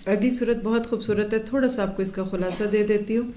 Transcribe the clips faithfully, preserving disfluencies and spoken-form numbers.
اگلی صورت بہت خوبصورت ہے، تھوڑا سا آپ کو اس کا خلاصہ دے دیتی ہوں.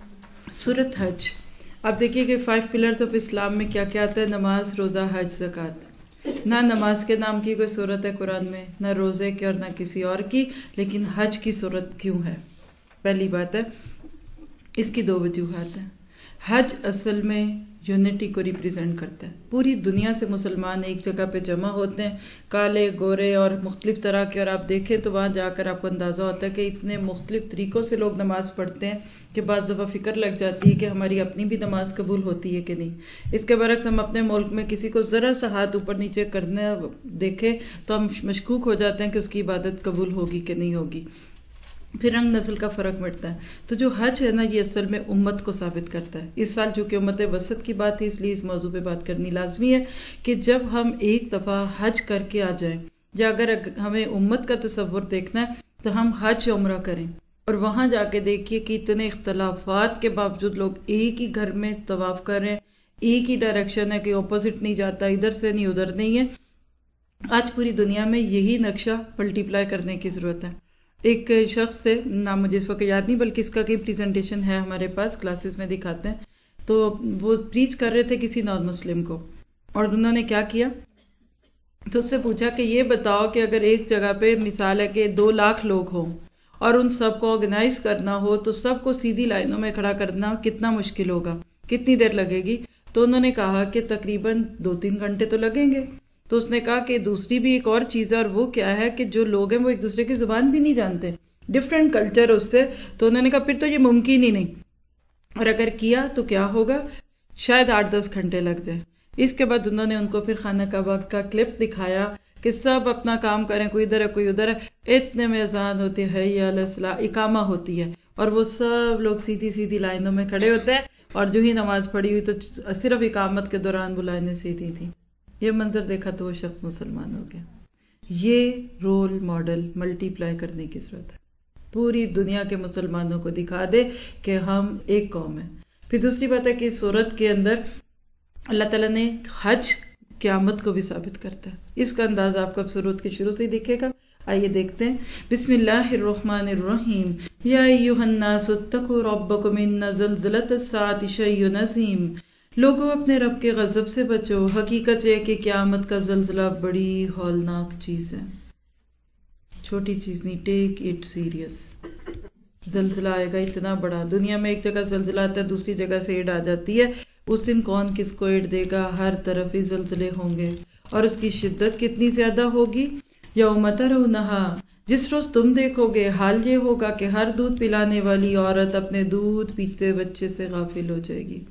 سورت حج. آپ دیکھیے کہ فائیو پلرز آف اسلام میں کیا کیا آتا ہے: نماز، روزہ، حج، زکوٰۃ. نہ نماز کے نام کی کوئی صورت ہے قرآن میں، نہ روزے کی اور نہ کسی اور کی، لیکن حج کی صورت کیوں ہے؟ پہلی بات ہے اس کی دو وجوہات ہیں. حج اصل میں یونٹی کو ریپریزنٹ کرتا ہے. پوری دنیا سے مسلمان ایک جگہ پہ جمع ہوتے ہیں، کالے، گورے اور مختلف طرح کے، اور آپ دیکھیں تو وہاں جا کر آپ کو اندازہ ہوتا ہے کہ اتنے مختلف طریقوں سے لوگ نماز پڑھتے ہیں کہ بعض دفعہ فکر لگ جاتی ہے کہ ہماری اپنی بھی نماز قبول ہوتی ہے کہ نہیں. اس کے برعکس ہم اپنے ملک میں کسی کو ذرا سا ہاتھ اوپر نیچے کرنے دیکھیں تو ہم مشکوک ہو جاتے ہیں کہ اس کی عبادت قبول ہوگی کہ نہیں ہوگی. پھر رنگ نسل کا فرق مٹتا ہے. تو جو حج ہے نا، یہ اصل میں امت کو ثابت کرتا ہے. اس سال چونکہ امت وسط کی بات ہے، اس لیے اس موضوع پہ بات کرنی لازمی ہے کہ جب ہم ایک دفعہ حج کر کے آ جائیں، یا اگر ہمیں امت کا تصور دیکھنا ہے تو ہم حج عمرہ کریں اور وہاں جا کے دیکھیے کہ اتنے اختلافات کے باوجود لوگ ایک ہی گھر میں طواف کر رہے ہیں، ایک ہی ڈائریکشن ہے کہ اپوزٹ نہیں جاتا، ادھر سے نہیں ادھر نہیں ہے. آج پوری دنیا میں یہی نقشہ ملٹی پلائی کرنے کی ضرورت ہے. ایک شخص سے، نام مجھے اس وقت یاد نہیں، بلکہ اس کا کئی پریزنٹیشن ہے ہمارے پاس، کلاسز میں دکھاتے ہیں. تو وہ پریچ کر رہے تھے کسی نان مسلم کو، اور انہوں نے کیا کیا، تو اس سے پوچھا کہ یہ بتاؤ کہ اگر ایک جگہ پہ مثال ہے کہ دو لاکھ لوگ ہوں اور ان سب کو آرگنائز کرنا ہو تو سب کو سیدھی لائنوں میں کھڑا کرنا کتنا مشکل ہوگا، کتنی دیر لگے گی؟ تو انہوں نے کہا کہ تقریباً دو تین گھنٹے تو لگیں گے. تو اس نے کہا کہ دوسری بھی ایک اور چیز ہے، اور وہ کیا ہے کہ جو لوگ ہیں وہ ایک دوسرے کی زبان بھی نہیں جانتے، ڈفرینٹ کلچر اس سے. تو انہوں نے کہا پھر تو یہ ممکن ہی نہیں، اور اگر کیا تو کیا ہوگا، شاید آٹھ دس گھنٹے لگ جائے. اس کے بعد انہوں نے ان کو پھر خانہ کعبہ کا کلپ دکھایا کہ سب اپنا کام کریں، کوئی ادھر ہے کوئی ادھر ہے. اتنے میں اذان ہوتی ہے، حی علی الصلاۃ، اقامہ ہوتی ہے، اور وہ سب لوگ سیدھی سیدھی لائنوں میں کھڑے ہوتے ہیں، اور جو ہی نماز پڑھی ہوئی تو صرف اقامت کے دوران وہ لائنیں سیدھی تھی. یہ منظر دیکھا تو وہ شخص مسلمان ہو گیا. یہ رول ماڈل ملٹی پلائی کرنے کی ضرورت ہے. پوری دنیا کے مسلمانوں کو دکھا دے کہ ہم ایک قوم ہیں. پھر دوسری بات ہے کہ اس صورت کے اندر اللہ تعالیٰ نے حج قیامت کو بھی ثابت کرتا ہے. اس کا انداز آپ کو اب صورت کے شروع سے ہی دکھے گا. آئیے دیکھتے ہیں. بسم اللہ الرحمن الرحیم. یا ایھا الناس اتقوا ربکم ان زلزلۃ الساعۃ شیء عظیم. لوگوں اپنے رب کے غضب سے بچو، حقیقت یہ کہ قیامت کا زلزلہ بڑی ہولناک چیز ہے. چھوٹی چیز نہیں، ٹیک اٹ سیریس. زلزلہ آئے گا اتنا بڑا. دنیا میں ایک جگہ زلزلہ آتا ہے، دوسری جگہ سے ایڈ آ جاتی ہے. اس دن کون کس کو ایڈ دے گا؟ ہر طرف ہی زلزلے ہوں گے، اور اس کی شدت کتنی زیادہ ہوگی. یوم ترونھا، جس روز تم دیکھو گے، حال یہ ہوگا کہ ہر دودھ پلانے والی عورت اپنے دودھ پیتے بچے سے غافل ہو جائے گی،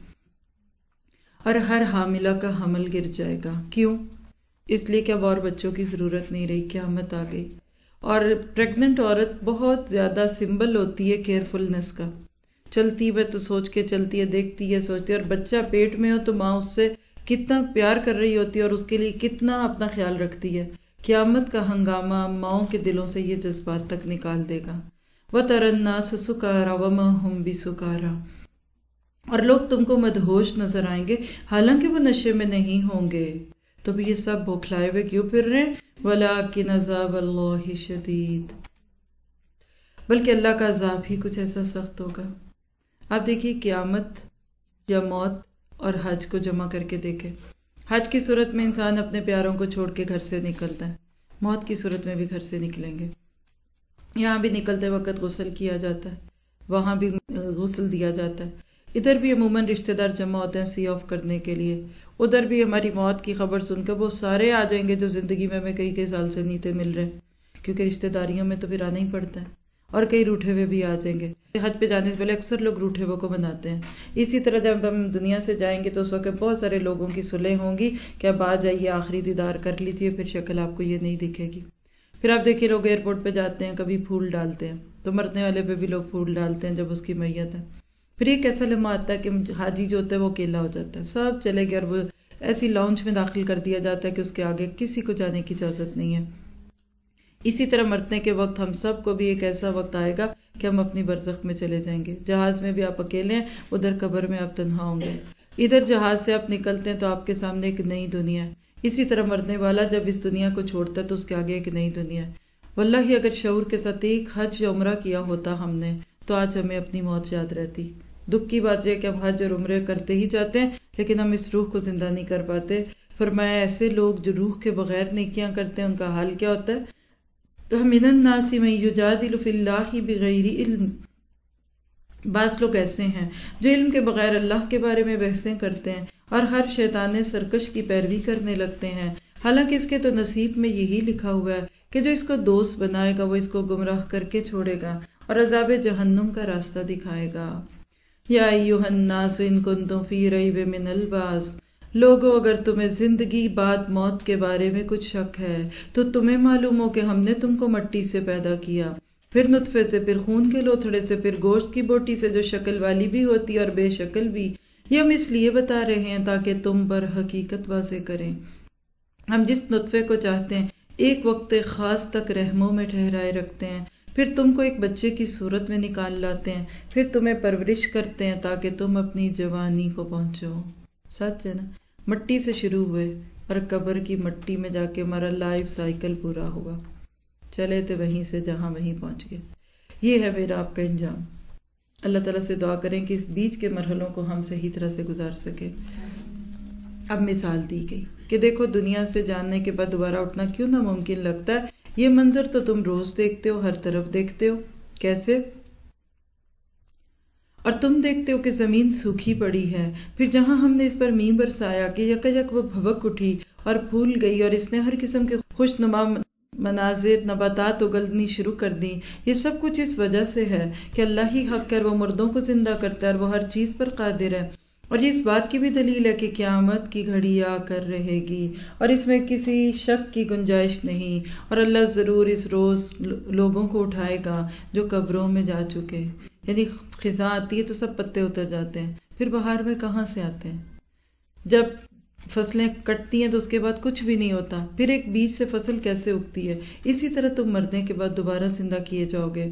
اور ہر حاملہ کا حمل گر جائے گا. کیوں؟ اس لیے کہ اب اور بچوں کی ضرورت نہیں رہی، قیامت آ گئی. اور پریگننٹ عورت بہت زیادہ سمبل ہوتی ہے کیئرفلنس کا. چلتی ہے تو سوچ کے چلتی ہے، دیکھتی ہے، سوچتی ہے، اور بچہ پیٹ میں ہو تو ماں اس سے کتنا پیار کر رہی ہوتی ہے اور اس کے لیے کتنا اپنا خیال رکھتی ہے. قیامت کا ہنگامہ ماؤں کے دلوں سے یہ جذبات تک نکال دے گا. وَتَرَى النَّاسَ سُكَارَىٰ وَمَا هُمْ بِسُكَارَىٰ، اور لوگ تم کو مدہوش نظر آئیں گے حالانکہ وہ نشے میں نہیں ہوں گے. تو بھی یہ سب بوکھلائے ہوئے کیوں پھر رہے ہیں؟ وَلَٰكِنْ عَذَابَ اللَّهِ شَدِيدٌ، بلکہ اللہ کا عذاب ہی کچھ ایسا سخت ہوگا. آپ دیکھیے قیامت یا موت اور حج کو جمع کر کے دیکھیں. حج کی صورت میں انسان اپنے پیاروں کو چھوڑ کے گھر سے نکلتا ہے، موت کی صورت میں بھی گھر سے نکلیں گے. یہاں بھی نکلتے وقت غسل کیا جاتا ہے، وہاں بھی غسل دیا جاتا ہے. ادھر بھی عموماً رشتہ دار جمع ہوتے ہیں سی آف کرنے کے لیے. ادھر بھی ہماری موت کی خبر سن کر وہ سارے آ جائیں گے جو زندگی میں ہمیں کئی کئی سال سے نہیں تھے مل رہے، کیونکہ رشتہ داریوں میں تو پھر آنا ہی پڑتا ہے. اور کئی روٹھے ہوئے بھی آ جائیں گے. حج پہ جانے سے پہلے اکثر لوگ روٹھے ہوئے کو مناتے ہیں. اسی طرح جب ہم دنیا سے جائیں گے تو اس وقت بہت سارے لوگوں کی صلح ہوں گی کہ اب آ جائیے، آخری دیدار کر لیجیے، پھر شکل آپ کو یہ نہیں دکھے گی. پھر آپ دیکھیے لوگ ایئرپورٹ پہ جاتے ہیں، کبھی پھول ڈالتے ہیں، تو مرنے والے پہ بھی لوگ پھول ڈالتے ہیں جب اس کی میت ہے. پھر ایک ایسا لمحہ آتا ہے کہ حاجی جو ہوتا ہے وہ اکیلا ہو جاتا ہے، سب چلے گئے اور وہ ایسی لاؤنج میں داخل کر دیا جاتا ہے کہ اس کے آگے کسی کو جانے کی اجازت نہیں ہے. اسی طرح مرنے کے وقت ہم سب کو بھی ایک ایسا وقت آئے گا کہ ہم اپنی برزخ میں چلے جائیں گے. جہاز میں بھی آپ اکیلے ہیں، ادھر قبر میں آپ تنہا ہوں گے. ادھر جہاز سے آپ نکلتے ہیں تو آپ کے سامنے ایک نئی دنیا ہے. اسی طرح مرنے والا جب اس دنیا کو چھوڑتا ہے تو اس کے آگے ایک نئی دنیا ہے. واللہ اگر شعور کے ساتھ ایک حج یا عمرہ کیا ہوتا ہم نے تو آج ہمیں اپنی موت یاد رہتی۔ دکھ کی بات یہ کہ ہم حج اور عمرے کرتے ہی جاتے ہیں لیکن ہم اس روح کو زندہ نہیں کر پاتے۔ فرمایا ایسے لوگ جو روح کے بغیر نیکیاں کرتے ہیں ان کا حال کیا ہوتا ہے؟ تو من الناس من یجادل فی اللہ بغیر علم، بعض لوگ ایسے ہیں جو علم کے بغیر اللہ کے بارے میں بحثیں کرتے ہیں اور ہر شیطان سرکش کی پیروی کرنے لگتے ہیں، حالانکہ اس کے تو نصیب میں یہی لکھا ہوا ہے کہ جو اس کو دوست بنائے گا وہ اس کو گمراہ کر کے چھوڑے گا اور عذاب جہنم کا راستہ دکھائے گا۔ یا ایھا الناس ان کنتم فی ریب من البعث، لوگو اگر تمہیں زندگی بعد موت کے بارے میں کچھ شک ہے تو تمہیں معلوم ہو کہ ہم نے تم کو مٹی سے پیدا کیا، پھر نطفے سے، پھر خون کے لوتھڑے سے، پھر گوشت کی بوٹی سے جو شکل والی بھی ہوتی اور بے شکل بھی۔ یہ ہم اس لیے بتا رہے ہیں تاکہ تم پر حقیقت واضح کریں۔ ہم جس نطفے کو چاہتے ہیں ایک وقت خاص تک رحموں میں ٹھہرائے رکھتے ہیں، پھر تم کو ایک بچے کی صورت میں نکال لاتے ہیں، پھر تمہیں پرورش کرتے ہیں تاکہ تم اپنی جوانی کو پہنچو۔ سچ ہے نا، مٹی سے شروع ہوئے اور قبر کی مٹی میں جا کے ہمارا لائف سائیکل پورا ہوا، چلے تھے وہیں سے جہاں وہیں پہنچ گئے۔ یہ ہے میرا آپ کا انجام۔ اللہ تعالیٰ سے دعا کریں کہ اس بیچ کے مرحلوں کو ہم صحیح طرح سے گزار سکے۔ اب مثال دی گئی کہ دیکھو دنیا سے جاننے کے بعد دوبارہ اٹھنا کیوں ناممکن لگتا ہے۔ یہ منظر تو تم روز دیکھتے ہو، ہر طرف دیکھتے ہو، کیسے؟ اور تم دیکھتے ہو کہ زمین سوکھی پڑی ہے، پھر جہاں ہم نے اس پر مینہ برسایا کہ یک یک وہ بھبک اٹھی اور پھول گئی اور اس نے ہر قسم کے خوش نما مناظر نباتات اگلنی شروع کر دی۔ یہ سب کچھ اس وجہ سے ہے کہ اللہ ہی حق ہے، وہ مردوں کو زندہ کرتا ہے اور وہ ہر چیز پر قادر ہے۔ اور یہ اس بات کی بھی دلیل ہے کہ قیامت کی گھڑی آ کر رہے گی اور اس میں کسی شک کی گنجائش نہیں، اور اللہ ضرور اس روز لوگوں کو اٹھائے گا جو قبروں میں جا چکے۔ یعنی خزاں آتی ہے تو سب پتے اتر جاتے ہیں، پھر بہار میں کہاں سے آتے ہیں؟ جب فصلیں کٹتی ہیں تو اس کے بعد کچھ بھی نہیں ہوتا، پھر ایک بیج سے فصل کیسے اگتی ہے؟ اسی طرح تم مرنے کے بعد دوبارہ زندہ کیے جاؤ گے۔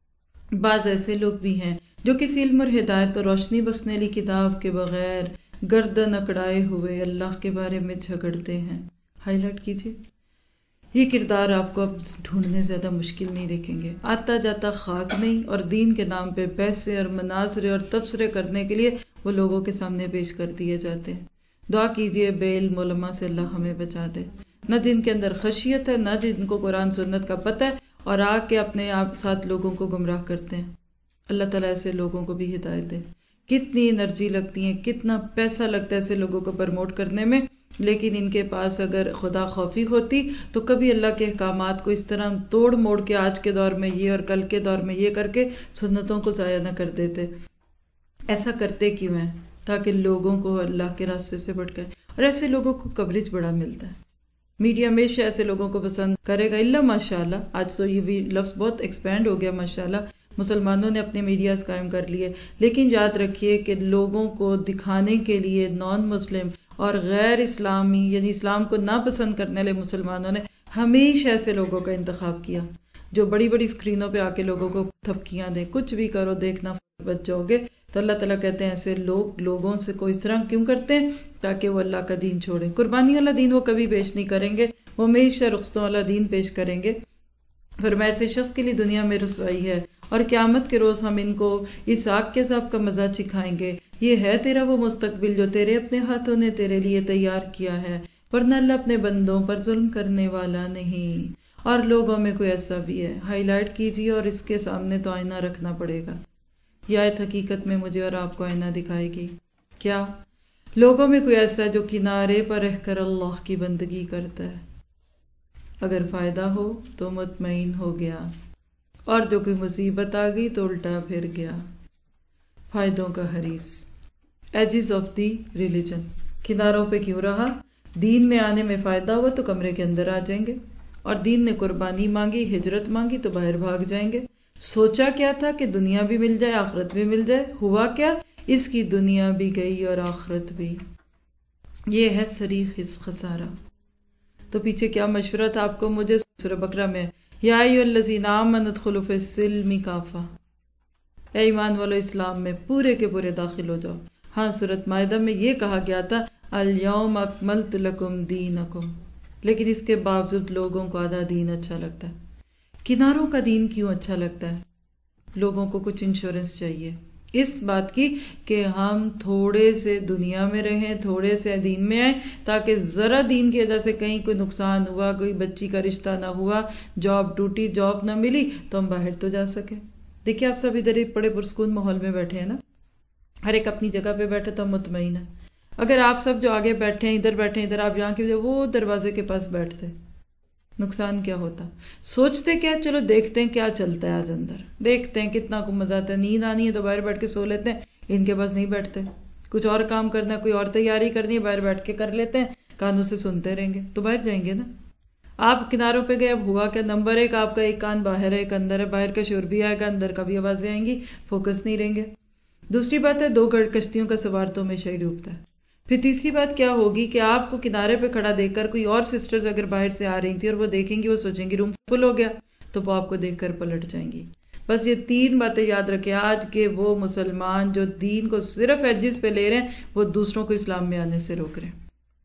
بعض ایسے لوگ بھی ہیں جو کسی علم اور ہدایت اور روشنی بخشنے والی کتاب کے بغیر گردن اکڑائے ہوئے اللہ کے بارے میں جھگڑتے ہیں۔ ہائی لائٹ کیجیے، یہ کردار آپ کو اب ڈھونڈنے زیادہ مشکل نہیں دیکھیں گے۔ آتا جاتا خاک نہیں، اور دین کے نام پہ پیسے اور مناظرے اور تبصرے کرنے کے لیے وہ لوگوں کے سامنے پیش کر دیے جاتے ہیں۔ دعا کیجیے بے علم علماء سے اللہ ہمیں بچا دے، نہ جن کے اندر خشیت ہے، نہ جن کو قرآن سنت کا پتہ ہے، اور آ کے اپنے آپ ساتھ لوگوں کو گمراہ کرتے ہیں۔ اللہ تعالیٰ ایسے لوگوں کو بھی ہدایت دے۔ کتنی انرجی لگتی ہے، کتنا پیسہ لگتا ہے ایسے لوگوں کو پرموٹ کرنے میں، لیکن ان کے پاس اگر خدا خوفی ہوتی تو کبھی اللہ کے احکامات کو اس طرح توڑ موڑ کے آج کے دور میں یہ اور کل کے دور میں یہ کر کے سنتوں کو ضائع نہ کر دیتے۔ ایسا کرتے کیوں ہیں؟ تاکہ لوگوں کو اللہ کے راستے سے بھٹکائے، اور ایسے لوگوں کو کوریج بڑا ملتا ہے۔ میڈیا ہمیشہ ایسے لوگوں کو پسند کرے گا، اللہ ماشاءاللہ آج تو یہ بھی لفظ بہت ایکسپینڈ ہو گیا، ماشاءاللہ مسلمانوں نے اپنے میڈیاز قائم کر لیے، لیکن یاد رکھیے کہ لوگوں کو دکھانے کے لیے نان مسلم اور غیر اسلامی یعنی اسلام کو ناپسند کرنے والے مسلمانوں نے ہمیشہ ایسے لوگوں کا انتخاب کیا جو بڑی بڑی اسکرینوں پہ آ کے لوگوں کو تھپکیاں دیں، کچھ بھی کرو دیکھنا بچ جاؤ گے۔ تو اللہ تعالیٰ کہتے ہیں ایسے لوگ لوگوں سے کو اس طرح کیوں کرتے ہیں؟ تاکہ وہ اللہ کا دین چھوڑیں۔ قربانی والا دین وہ کبھی پیش نہیں کریں گے، وہ ہمیشہ رخصتوں والا دین پیش کریں گے۔ فرمایا ایسے شخص کے لیے دنیا میں رسوائی ہے، اور قیامت کے روز ہم ان کو اس آگ کے عذاب کا مزہ چکھائیں گے۔ یہ ہے تیرا وہ مستقبل جو تیرے اپنے ہاتھوں نے تیرے لیے تیار کیا ہے، ورنہ اللہ اپنے بندوں پر ظلم کرنے والا نہیں۔ اور لوگوں میں کوئی ایسا بھی ہے، ہائی لائٹ کیجیے، اور اس کے سامنے تو آئینہ رکھنا پڑے گا۔ یہ آیت حقیقت میں مجھے اور آپ کو آئینہ دکھائے گی۔ کیا لوگوں میں کوئی ایسا ہے جو کنارے پر رہ کر اللہ کی بندگی کرتا ہے؟ اگر فائدہ ہو تو مطمئن ہو گیا، اور جو کوئی مصیبت آ گئی تو الٹا پھر گیا۔ فائدوں کا حریص، ایجز آف دی ریلیجن، کناروں پہ کیوں رہا؟ دین میں آنے میں فائدہ ہوا تو کمرے کے اندر آ جائیں گے، اور دین نے قربانی مانگی، ہجرت مانگی تو باہر بھاگ جائیں گے۔ سوچا کیا تھا کہ دنیا بھی مل جائے آخرت بھی مل جائے، ہوا کیا؟ اس کی دنیا بھی گئی اور آخرت بھی۔ یہ ہے صریح خسارہ۔ تو پیچھے کیا مشورہ تھا آپ کو مجھے؟ سورہ بقرہ میں یا ایھا الذین آمنوا ادخلوا فی السلم کافہ، اے ایمان والو اسلام میں پورے کے پورے داخل ہو جاؤ۔ ہاں سورۃ مائدہ میں یہ کہا گیا تھا الیوم اکملت لکم دینکم، لیکن اس کے باوجود لوگوں کو آدھا دین اچھا لگتا ہے۔ کناروں کا دین کیوں اچھا لگتا ہے؟ لوگوں کو کچھ انشورنس چاہیے اس بات کی کہ ہم تھوڑے سے دنیا میں رہیں، تھوڑے سے دین میں آئیں، تاکہ ذرا دین کی وجہ سے کہیں کوئی نقصان ہوا، کوئی بچی کا رشتہ نہ ہوا، جاب ٹوٹی، جاب نہ ملی، تو ہم باہر تو جا سکیں۔ دیکھیے آپ سب ادھر ایک بڑے پرسکون ماحول میں بیٹھے ہیں نا، ہر ایک اپنی جگہ پہ بیٹھے تو ہم مطمئن ہیں۔ اگر آپ سب جو آگے بیٹھے ہیں، ادھر بیٹھے ہیں، ادھر آپ جہاں کی وہ دروازے کے پاس بیٹھتے، نقصان کیا ہوتا؟ سوچتے کیا، چلو دیکھتے ہیں کیا چلتا ہے آج اندر، دیکھتے ہیں کتنا کو مزہ آتا ہے، نیند آنی ہے تو باہر بیٹھ کے سو لیتے ہیں، ان کے پاس نہیں بیٹھتے، کچھ اور کام کرنا ہے، کوئی اور تیاری کرنی ہے، باہر بیٹھ کے کر لیتے ہیں، کانوں سے سنتے رہیں گے تو باہر جائیں گے نا۔ آپ کناروں پہ گئے، اب ہوا کہ نمبر ایک آپ کا ایک کان باہر ہے، ایک اندر ہے، باہر کا شور بھی آئے گا، اندر کا بھی آوازیں آئیں گی، فوکس نہیں رہیں گے۔ دوسری بات ہے دو گڑ کشتیوں کا سوار تو ہمیشہ ہی ڈوبتا ہے۔ پھر تیسری بات کیا ہوگی کہ آپ کو کنارے پہ کھڑا دیکھ کر کوئی اور سسٹرز اگر باہر سے آ رہی تھی اور وہ دیکھیں گی، وہ سوچیں گی روم فل ہو گیا، تو وہ آپ کو دیکھ کر پلٹ جائیں گی۔ بس یہ تین باتیں یاد رکھیں، آج کے وہ مسلمان جو دین کو صرف ایجز پہ لے رہے ہیں، وہ دوسروں کو اسلام میں آنے سے روک رہے ہیں۔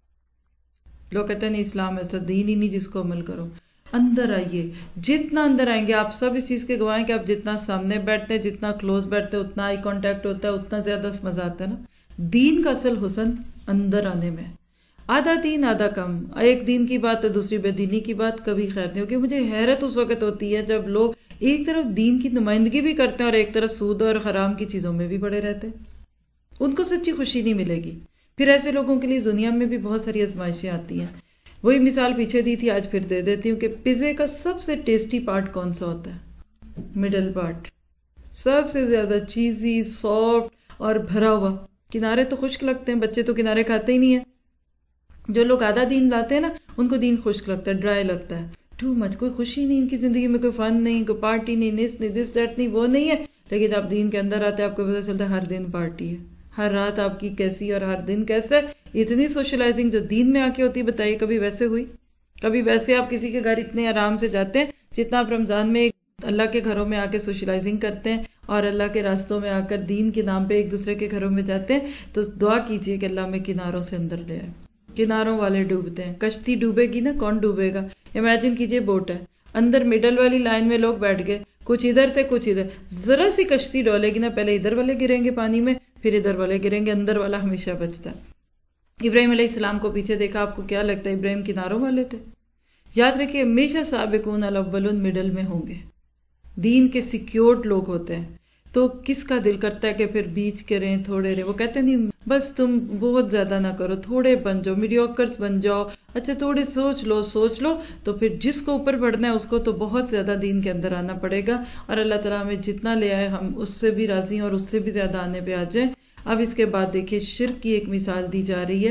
لوگ کہتے ہیں نہیں اسلام ایسا دین ہی نہیں جس کو عمل کرو۔ اندر آئیے، جتنا اندر آئیں گے آپ سب اس چیز کے گواہ ہیں کہ آپ جتنا سامنے بیٹھتے ہیں، جتنا کلوز بیٹھتے ہیں، اتنا آئی کانٹیکٹ ہوتا ہے، اتنا زیادہ مزہ آتا ہے نا۔ دین کا اصل حسن اندر آنے میں۔ آدھا دین آدھا کم، ایک دین کی بات ہے دوسری بے دینی کی بات، کبھی خیر نہیں ہوگی۔ مجھے حیرت اس وقت ہوتی ہے جب لوگ ایک طرف دین کی نمائندگی بھی کرتے ہیں اور ایک طرف سود اور حرام کی چیزوں میں بھی پڑے رہتے ہیں، ان کو سچی خوشی نہیں ملے گی۔ پھر ایسے لوگوں کے لیے دنیا میں بھی بہت ساری آزمائشیں آتی ہیں۔ وہی مثال پیچھے دی تھی، آج پھر دے دیتی ہوں کہ پیزے کا سب سے ٹیسٹی پارٹ کون سا ہوتا ہے؟ مڈل پارٹ، سب سے زیادہ چیزی، سافٹ اور بھرا ہوا۔ کنارے تو خشک لگتے ہیں، بچے تو کنارے کھاتے ہی نہیں ہیں۔ جو لوگ آدھا دین لاتے ہیں نا، ان کو دین خشک لگتا ہے، ڈرائی لگتا ہے، ٹو مچ، کوئی خوشی نہیں ان کی زندگی میں، کوئی فن نہیں، کوئی پارٹی نہیں، نس نہیں، دس دیٹ نہیں، وہ نہیں ہے۔ لیکن آپ دین کے اندر آتے ہیں، آپ کو پتہ چلتا ہے ہر دن پارٹی ہے، ہر رات آپ کی کیسی اور ہر دن کیسا ہے۔ اتنی سوشلائزنگ جو دین میں آ کے ہوتی ہے، بتائیے کبھی ویسے ہوئی؟ کبھی ویسے آپ کسی کے گھر اتنے آرام سے جاتے ہیں جتنا آپ رمضان میں اللہ کے گھروں میں آ کے سوشلائزنگ کرتے ہیں اور اللہ کے راستوں میں آ کر دین کے نام پہ ایک دوسرے کے گھروں میں جاتے ہیں؟ تو دعا کیجئے کہ اللہ میں کناروں سے اندر لے آئے۔ کناروں والے ڈوبتے ہیں، کشتی ڈوبے گی نا، کون ڈوبے گا؟ امیجن کیجئے بوٹ ہے، اندر مڈل والی لائن میں لوگ بیٹھ گئے، کچھ ادھر تھے کچھ ادھر، ذرا سی کشتی ڈولے گی نا، پہلے ادھر والے گریں گے پانی میں، پھر ادھر والے گریں گے، اندر والا ہمیشہ بچتا ہے۔ ابراہیم علیہ السلام کو پیچھے دیکھا، آپ کو کیا لگتا ہے ابراہیم کناروں والے تھے؟ یاد رکھیے ہمیشہ سابقون الاولون مڈل میں ہوں گے، دین کے سیکیورڈ لوگ ہوتے ہیں۔ تو کس کا دل کرتا ہے کہ پھر بیچ کے رہیں، تھوڑے رہیں؟ وہ کہتے ہیں نہیں بس تم بہت زیادہ نہ کرو، تھوڑے بن جاؤ، میڈیوکرز بن جاؤ، اچھا تھوڑے سوچ لو سوچ لو تو پھر جس کو اوپر بڑھنا ہے اس کو تو بہت زیادہ دین کے اندر آنا پڑے گا، اور اللہ تعالیٰ ہمیں جتنا لے آئے ہم اس سے بھی راضی ہیں اور اس سے بھی زیادہ آنے پہ آ جائیں۔ اب اس کے بعد دیکھیے شرک کی ایک مثال دی جا رہی ہے۔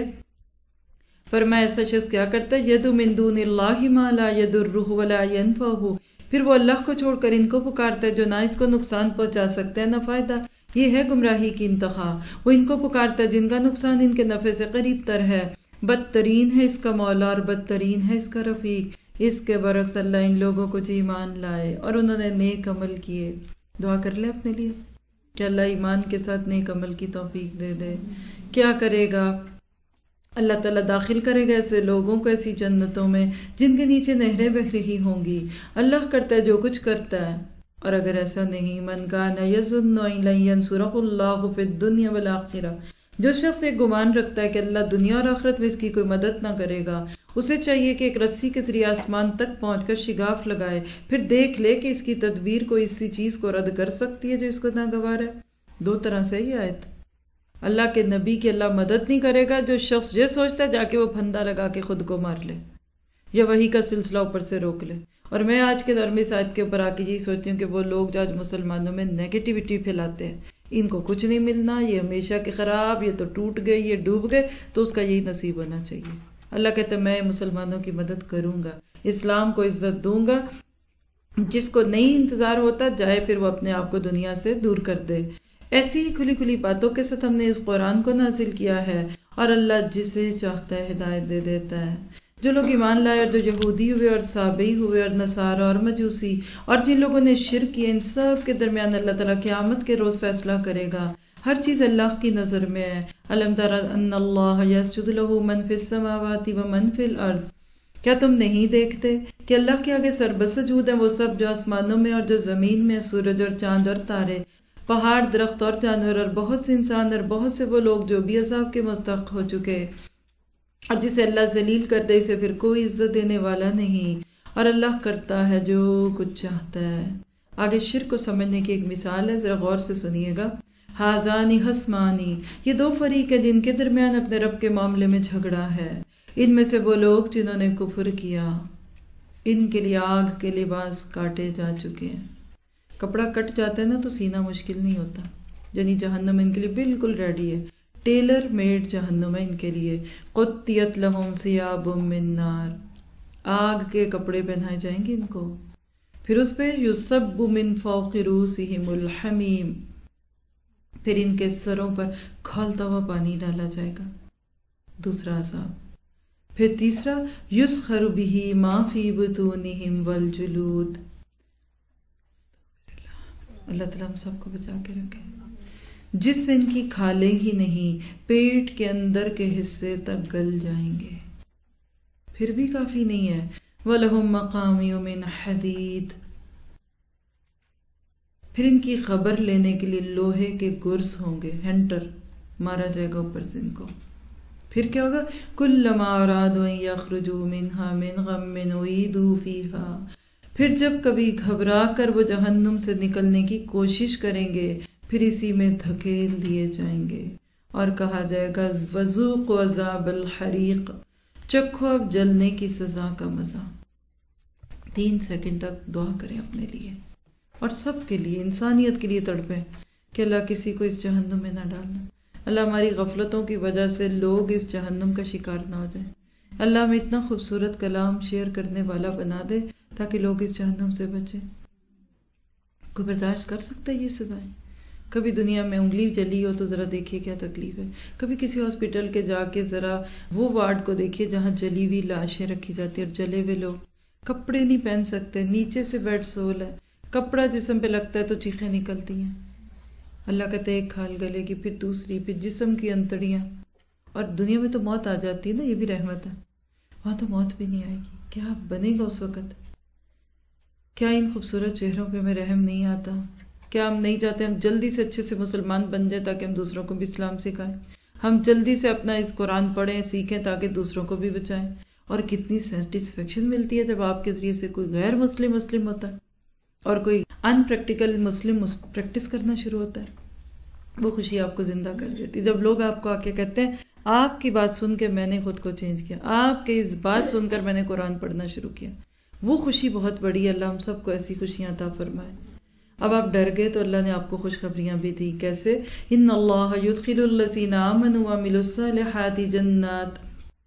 فرمایا ایسا شخص کیا کرتا ہے، یدعو من دون اللہ ما لا یضرہ ولا ینفعہ، پھر وہ اللہ کو چھوڑ کر ان کو پکارتا ہے جو نہ اس کو نقصان پہنچا سکتے ہیں نہ فائدہ۔ یہ ہے گمراہی کی انتہا۔ وہ ان کو پکارتا ہے جن کا نقصان ان کے نفع سے قریب تر ہے۔ بدترین ہے اس کا مولا اور بدترین ہے اس کا رفیق۔ اس کے برعکس اللہ ان لوگوں کو جو ایمان لائے اور انہوں نے نیک عمل کیے، دعا کر لیں اپنے لیے کہ اللہ ایمان کے ساتھ نیک عمل کی توفیق دے دے۔ کیا کرے گا؟ اللہ تعالیٰ داخل کرے گا ایسے لوگوں کو ایسی جنتوں میں جن کے نیچے نہریں بہہ رہی ہوں گی۔ اللہ کرتا ہے جو کچھ کرتا ہے، اور اگر ایسا نہیں، من کان یظن ان لن ینصرہ اللہ فی الدنیا والآخرہ، جو شخص ایک گمان رکھتا ہے کہ اللہ دنیا اور آخرت میں اس کی کوئی مدد نہ کرے گا، اسے چاہیے کہ ایک رسی کے ذریعے آسمان تک پہنچ کر شگاف لگائے، پھر دیکھ لے کہ اس کی تدبیر کوئی اسی چیز کو رد کر سکتی ہے جو اس کو ناگوار ہے۔ دو طرح سے یہ آیت، اللہ کے نبی کی اللہ مدد نہیں کرے گا جو شخص یہ سوچتا ہے جا کے وہ پھندا لگا کے خود کو مار لے یا وہی کا سلسلہ اوپر سے روک لے۔ اور میں آج کے دور میں اس آیت کے اوپر آ کے یہی سوچتی ہوں کہ وہ لوگ جو آج مسلمانوں میں نیگیٹیوٹی پھیلاتے ہیں، ان کو کچھ نہیں ملنا، یہ ہمیشہ کے خراب، یہ تو ٹوٹ گئے، یہ ڈوب گئے، تو اس کا یہی نصیب ہونا چاہیے۔ اللہ کہتا ہے میں مسلمانوں کی مدد کروں گا، اسلام کو عزت دوں گا، جس کو نہیں انتظار ہوتا جائے پھر وہ اپنے آپ کو دنیا سے دور کر دے۔ ایسی ہی کھلی کھلی باتوں کے ساتھ ہم نے اس قرآن کو نازل کیا ہے، اور اللہ جسے چاہتا ہے ہدایت دے دیتا ہے۔ جو لوگ ایمان لائے اور جو یہودی ہوئے اور سابئی ہوئے اور نصارہ اور مجوسی اور جن لوگوں نے شرک کیا، ان سب کے درمیان اللہ تعالیٰ قیامت کے روز فیصلہ کرے گا۔ ہر چیز اللہ کی نظر میں ہے۔ الم تر ان اللہ یسجد لہ من فی السماوات ومن فی الارض، کیا تم نہیں دیکھتے کہ اللہ کے آگے سربسجود ہیں وہ سب جو آسمانوں میں اور جو زمین میں، سورج اور چاند اور تارے، پہاڑ، درخت اور جانور، اور بہت سے انسان اور بہت سے وہ لوگ جو بھی عذاب کے مستحق ہو چکے، اور جسے اللہ ذلیل کر دے اسے پھر کوئی عزت دینے والا نہیں، اور اللہ کرتا ہے جو کچھ چاہتا ہے۔ آگے شرک کو سمجھنے کی ایک مثال ہے، ذرا غور سے سنیے گا۔ ہازانی حسمانی، یہ دو فریق ہیں جن کے درمیان اپنے رب کے معاملے میں جھگڑا ہے۔ ان میں سے وہ لوگ جنہوں نے کفر کیا، ان کے لیے آگ کے لباس کاٹے جا چکے ہیں۔ کپڑا کٹ جاتا ہے نا تو سینا مشکل نہیں ہوتا، یعنی جہنم ان کے لیے بالکل ریڈی ہے، ٹیلر میڈ جہنم ہے ان کے لیے۔ قطیت لہم ثیاب من نار، آگ کے کپڑے پہنائے جائیں گے ان کو، پھر اس پہ یصب من فوق رؤوسہم الحمیم، پھر ان کے سروں پر کھولتا ہوا پانی ڈالا جائے گا، دوسرا عذاب۔ پھر تیسرا یسخر بہ ما فی بطونہم والجلود، اللہ تعالیٰ ہم سب کو بچا کے رکھے، جس سے ان کی کھالیں ہی نہیں پیٹ کے اندر کے حصے تک گل جائیں گے۔ پھر بھی کافی نہیں ہے، وَلَهُمْ مَقَامِعُ مِنْ حَدِيدٍ، پھر ان کی خبر لینے کے لیے لوہے کے گرز ہوں گے، ہینٹر مارا جائے گا اوپر سے ان کو۔ پھر کیا ہوگا؟ کلما ارادوا ان یخرجوا منها من غم اعیدوا فیہا، پھر جب کبھی گھبرا کر وہ جہنم سے نکلنے کی کوشش کریں گے پھر اسی میں دھکیل دیے جائیں گے، اور کہا جائے گا وذوقوا عذاب الحریق، چکھو اب جلنے کی سزا کا مزہ۔ تین سیکنڈ تک دعا کریں اپنے لیے اور سب کے لیے، انسانیت کے لیے تڑپیں کہ اللہ کسی کو اس جہنم میں نہ ڈالنا، اللہ ہماری غفلتوں کی وجہ سے لوگ اس جہنم کا شکار نہ ہو جائیں، اللہ ہمیں اتنا خوبصورت کلام شیئر کرنے والا بنا دے تاکہ لوگ اس جہنم سے بچیں۔ کوئی برداشت کر سکتا ہے یہ سزائیں؟ کبھی دنیا میں انگلی جلی ہو تو ذرا دیکھیے کیا تکلیف ہے، کبھی کسی ہاسپٹل کے جا کے ذرا وہ وارڈ کو دیکھیے جہاں جلی ہوئی لاشیں رکھی جاتی ہیں اور جلے ہوئے لوگ، کپڑے نہیں پہن سکتے، نیچے سے بیڈ سول ہے، کپڑا جسم پہ لگتا ہے تو چیخیں نکلتی ہیں۔ اللہ کہتے ایک کھال گلے گی، پھر دوسری، پھر جسم کی انتڑیاں، اور دنیا میں تو موت آ جاتی ہے نا، یہ بھی رحمت ہے، وہاں تو موت بھی نہیں آئے گی۔ کیا بنے گا اس وقت؟ کیا ان خوبصورت چہروں پہ ہمیں رحم نہیں آتا؟ کیا ہم نہیں چاہتے ہم جلدی سے اچھے سے مسلمان بن جائیں تاکہ ہم دوسروں کو بھی اسلام سکھائیں، ہم جلدی سے اپنا اس قرآن پڑھیں سیکھیں تاکہ دوسروں کو بھی بچائیں؟ اور کتنی سیٹسفیکشن ملتی ہے جب آپ کے ذریعے سے کوئی غیر مسلم مسلم ہوتا ہے اور کوئی ان پریکٹیکل مسلم پریکٹس کرنا شروع ہوتا ہے، وہ خوشی آپ کو زندہ کر دیتی۔ جب لوگ آپ کو آ کے کہتے ہیں آپ کی بات سن کے میں نے خود کو چینج کیا، آپ کے اس بات سن کر میں نے قرآن پڑھنا شروع کیا، وہ خوشی بہت بڑی ہے۔ اللہ ہم سب کو ایسی خوشیاں عطا فرمائے۔ اب آپ ڈر گئے تو اللہ نے آپ کو خوشخبریاں بھی دی، کیسے؟ ان اللہ یدخل الذین آمنوا وعملوا الصالحات جنات،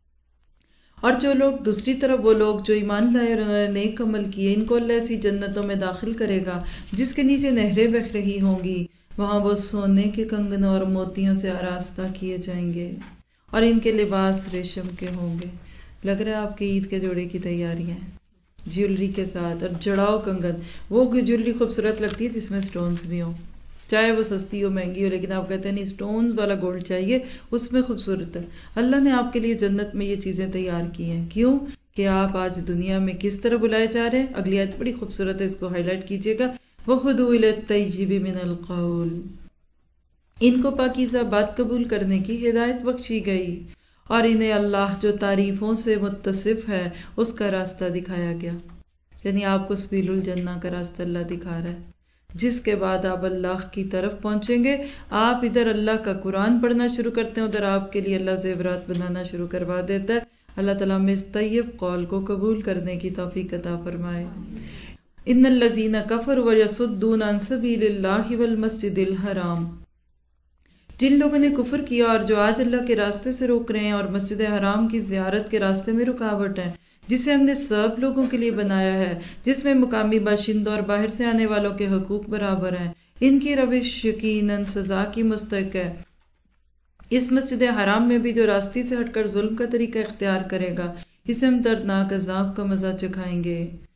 اور جو لوگ دوسری طرف وہ لوگ جو ایمان لائے اور انہوں نے نیک عمل کیے، ان کو اللہ ایسی جنتوں میں داخل کرے گا جس کے نیچے نہریں بہہ رہی ہوں گی، وہاں وہ سونے کے کنگنوں اور موتیوں سے آراستہ کیے جائیں گے اور ان کے لباس ریشم کے ہوں گے۔ لگ رہا ہے آپ کے عید کے جوڑے کی تیاریاں ہیں، جیولری کے ساتھ، اور جڑاؤ کنگن، وہ جیولری خوبصورت لگتی ہے جس میں سٹونز بھی ہوں، چاہے وہ سستی ہو مہنگی ہو، لیکن آپ کہتے ہیں نہیں سٹونز والا گولڈ چاہیے، اس میں خوبصورت ہے۔ اللہ نے آپ کے لیے جنت میں یہ چیزیں تیار کی ہیں، کیوں؟ کہ آپ آج دنیا میں کس طرح بلائے جا رہے ہیں۔ اگلی آیت بڑی خوبصورت ہے، اس کو ہائی لائٹ کیجیے گا، وَخُذُوا إِلَى الطَّيِّبِ مِنَ الْقَوْلِ، ان کو پاکیزہ بات قبول کرنے کی ہدایت بخشی گئی اور انہیں اللہ جو تعریفوں سے متصف ہے اس کا راستہ دکھایا گیا، یعنی آپ کو سبیل الجنہ کا راستہ اللہ دکھا رہا ہے، جس کے بعد آپ اللہ کی طرف پہنچیں گے۔ آپ ادھر اللہ کا قرآن پڑھنا شروع کرتے ہیں، ادھر آپ کے لیے اللہ زیورات بنانا شروع کروا دیتا ہے۔ اللہ تعالیٰ میں اس طیب قول کو قبول کرنے کی توفیق عطا فرمائے۔ ان الذین کفروا ویصدون عن سبیل اللہ والمسجد الحرام، جن لوگوں نے کفر کیا اور جو آج اللہ کے راستے سے روک رہے ہیں اور مسجد حرام کی زیارت کے راستے میں رکاوٹ ہیں، جسے ہم نے سب لوگوں کے لیے بنایا ہے، جس میں مقامی باشندوں اور باہر سے آنے والوں کے حقوق برابر ہیں، ان کی روش یقیناً سزا کی مستحق ہے۔ اس مسجد حرام میں بھی جو راستے سے ہٹ کر ظلم کا طریقہ اختیار کرے گا، اسے ہم دردناک عذاب کا مزہ چکھائیں گے۔